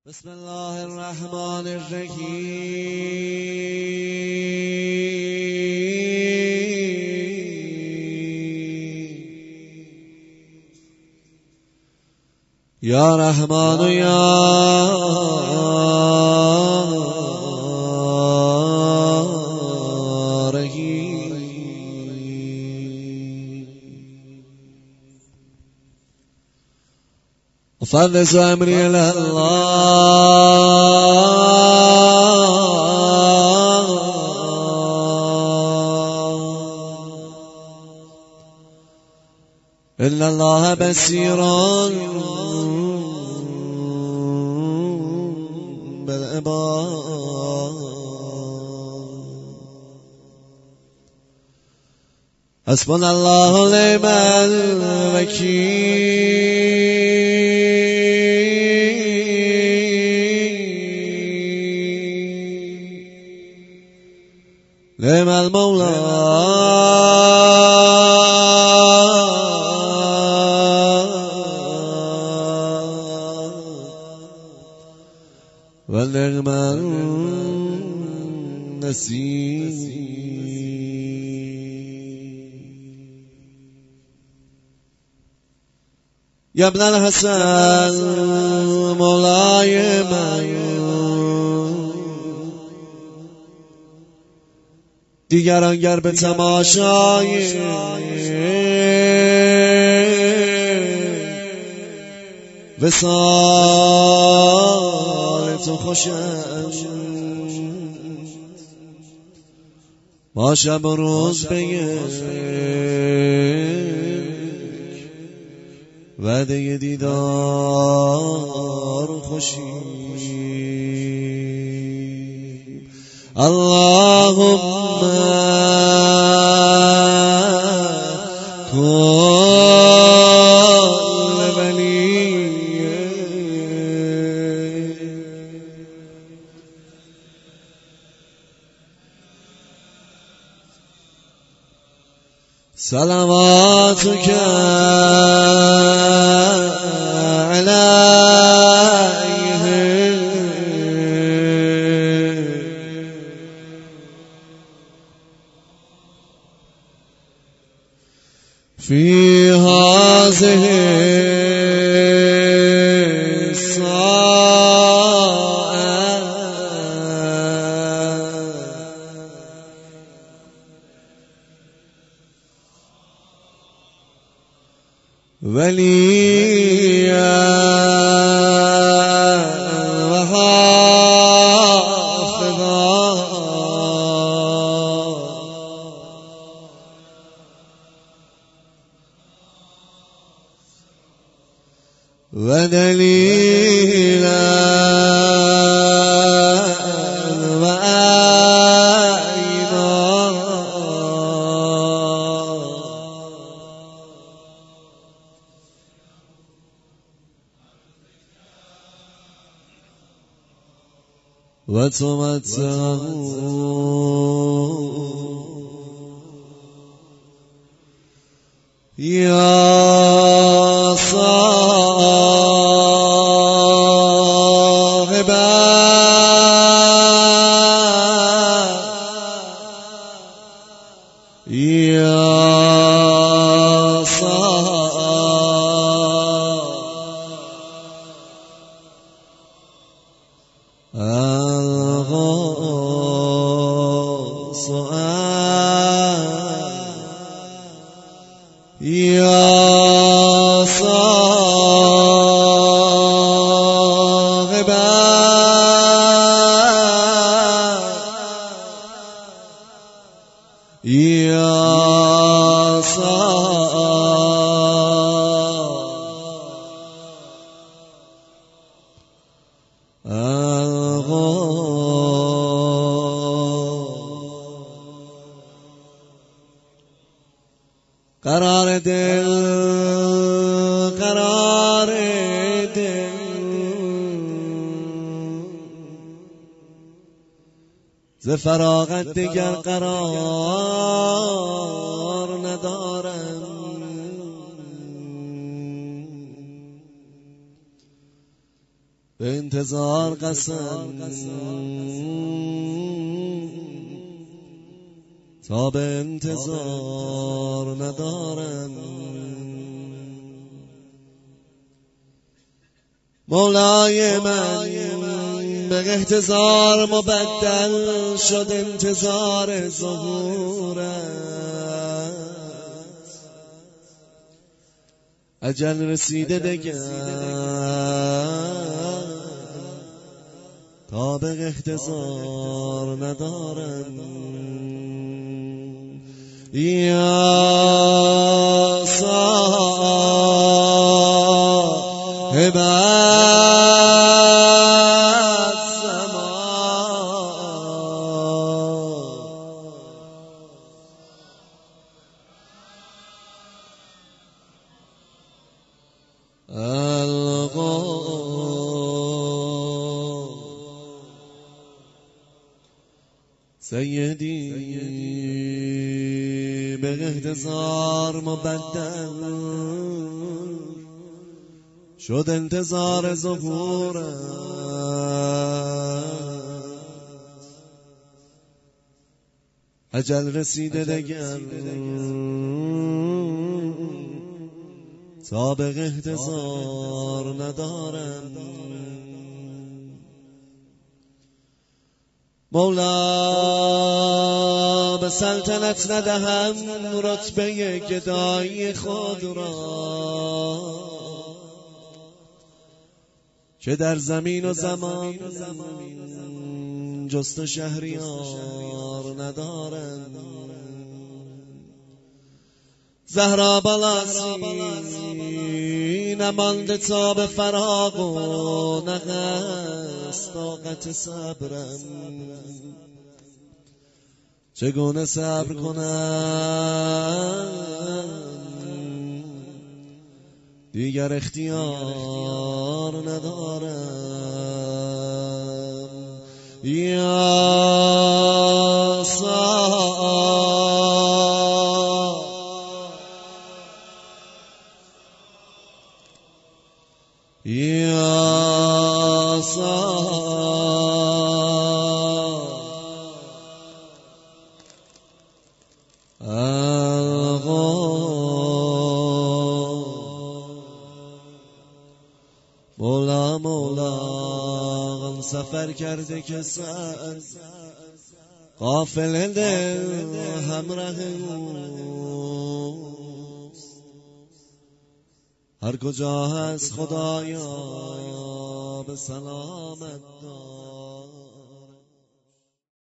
بسم الله الرحمن الرحیم. یا رحمان یا رحیم. أفوض أمري إلى الله إن الله بصير بالعباد. حسبنا الله ونعم الوكيل نعم المولى ونعم النصير. يا ابن الحسن مولاي من دیگران گر به تماشای وصال تو خوشند، ما شب و روز به یک وعده دیدار خوشیم. اللهم كل ولي صلواتك عليه في هذه الساعة وليا وحافظا ودليلا وآينا وتمتعه يا قرار دل قرار دل ز فراغت دیگر قرار ندارم. به انتظار قسم تا به انتظار ندارم. مولای من به احتضار مبدل شد انتظار ظهورت. اجل رسیده دگر تا به احتضار ندارم. یا صاحب سیدی به احتضار مبدل شد انتظار ظهورت. اجل رسیده دگر تا به احتضار ندارم. مولا به سلطنت ندهم رتبه گدایی خود را که در زمین و زمان جست شهریار ندارم. زهرا بالاسی نمانده تا به فراق و نقص طاقت صبرم. چگونه صبر کنم دیگر اختیار ندارم. یا مولا مولا سفر کرده کسان غافل دل همراه اوست. هر کجا هست خدایا به سلامت دار.